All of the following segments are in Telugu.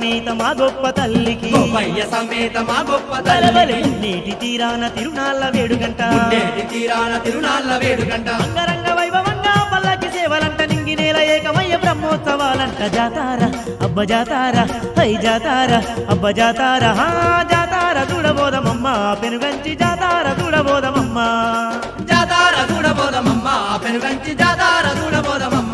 సమేత మా గొప్ప తల్లికి గోపయ్య సమేత మా గొప్ప బలబలి తల్లికి నీటి తీరాన తిరునాళ్ళ వేడుగంట నేటి తీరాన తిరునాళ్ళ వేడుగంట అంగరంగ వైభవంగా పల్లకి సేవలంట నింగి నేల ఏకమయ్య బ్రహ్మోత్సవాలంట జాతార అబ్బ జాతార హై జాతార అబ్బ జాతార హా జాతార చూడబోదమమ్మ పెనుగంచి జాతార చూడబోదమమ్మ జాతార చూడబోదమమ్మ పెనుగంచి జాతార చూడబోదమమ్మ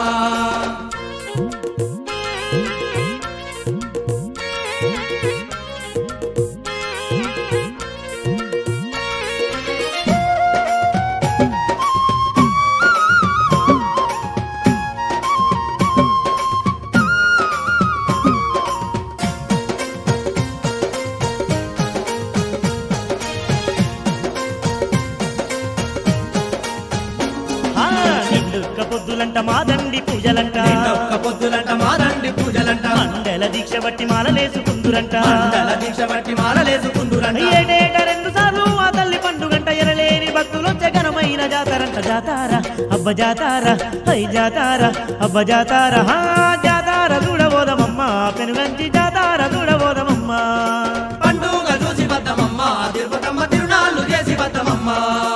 ఆ నిండుక్క పొద్దులంట మా దండి పూజలంట ఒక్క పొద్దులంట మాదండి పూజలంట మండల దీక్ష బట్టి మాలలేసుకుందురంట మండల దీక్ష బట్టి మాలలేసుకుందురంట ఏటేట రెండు సార్లు ఆ తల్లి పండుగంట ఎరలేని భక్తులొచ్చే ఘనమైన జాతరంట జాతార అబ్బ జాతార హై జాతార అబ్బ జాతార హా జాతార చూడబోదమమ్మ పెనుగంచి జాతార చూడబోదమమ్మ పండుగ చూసి బద్దమమ్మ తిరుపతమ్మ తిరునాళ్ళు చేసి బద్దమమ్మ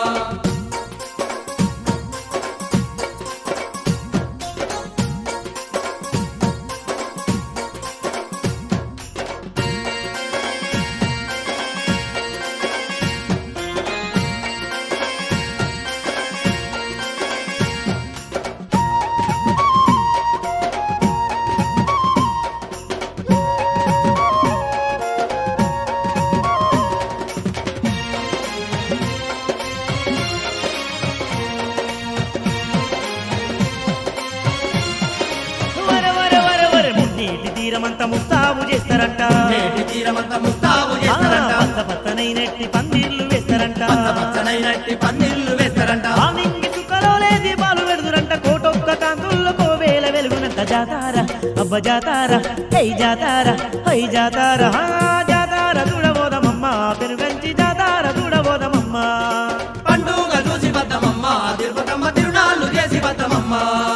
వర వర వర వర మున్నీటి తీరమంతా ముస్తాబు చేస్తారంట నేటి తీరమంతా ముస్తాబు ఆ, చేస్తారంట పచ్చ పచ్చనైనట్టి పందిర్లు వేస్తారంట పచ్చ పచ్చనైనట్టి పందిళ్ళు వేస్తారంట ఆ నింగి చుక్కలో దీపాలు పెడుదురంట కోటొక్క కాంతుల్లో కోవేల వెలుగునంట జాతార అబ్బ జాతార హై జాతార హై జాతార హా జాతార చూడబోదమమ్మ పెనుగంచి జాతార చూడబోదమమ్మ పండుగ చూసి బద్దమమ్మ తిరుపతమ్మ తిరునాళ్ళు చేసి బద్దమమ్మ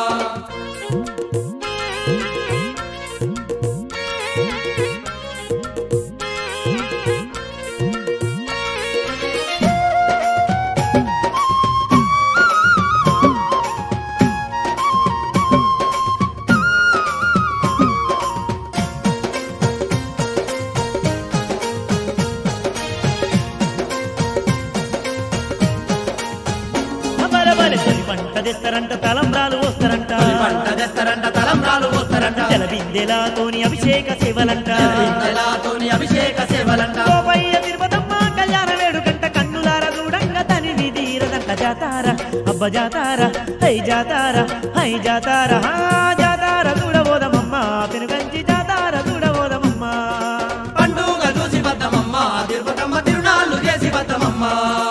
బలబలి తొలి పంట తెస్తారంట తలంబ్రాలు వస్తారంట పంట తెస్తారంట తలంబ్రాలు పోస్తారంట జలబిందెలాతోని అభిషేక సేవలంట ఇంతలాతోని అభిషేక సేవలంట గోపయ్య తిరుపతమ్మ కళ్యాణ వేడుకంట కన్నులార చూడంగా తనివి తీరదంట జాతార అబ్బ జాతార హై జాతార హై జాతార హా జాతార చూడబోదమమ్మ పెనుగంచి జాతార చూడబోదమమ్మ పండుగ చూసి బద్దమమ్మ తిరుపతమ్మ తిరునాళ్ళు చేసి బద్దమమ్మ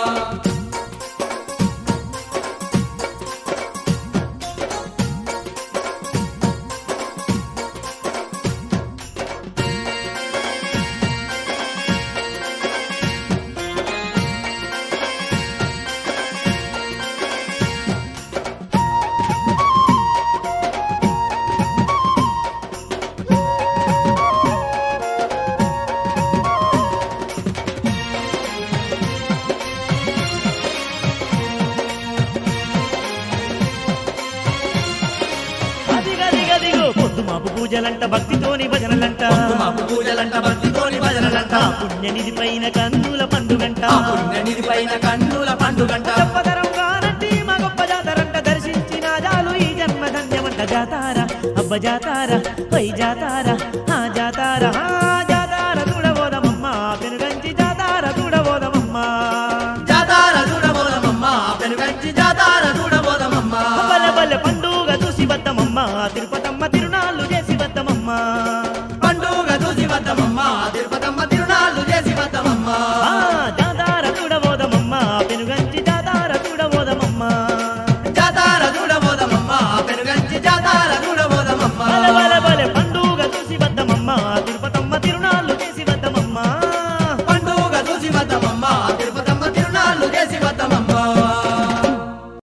అదిగదిగదిగో పొద్దు మాపు పూజలంట భక్తితోని భజనలంట మాపు పూజలంట భక్తితోని భజనలంట ఆ పుణ్యనిధి పైన కన్నుల పండుగంట ఆ పుణ్యనిధి పైన కన్నుల పండుగంట చెప్పదరంగా నటి మా గొప్ప జాతరంట దర్శించిన జాలు ఈ జన్మ ధన్యమంట జాతార అబ్బ జాతార హై జాతార హా జాతార హా జాతార చూడబోదమమ్మ పెనుగంచి జాతార చూడబోదమమ్మ జాతార చూడబోదమమ్మ పెనుగంచి జాతార చూడబోదమమ్మ బల్ల బల్ల పండుగ చూసి వద్దమమ్మ తిరుపతమ్మ తిరునాళ్ళు చేసి వద్దమమ్మ పండుగ చూసి వద్దమమ్మ తిరుపతమ్మ తిరునాళ్ళు చేసి వద్దమమ్మ ఆ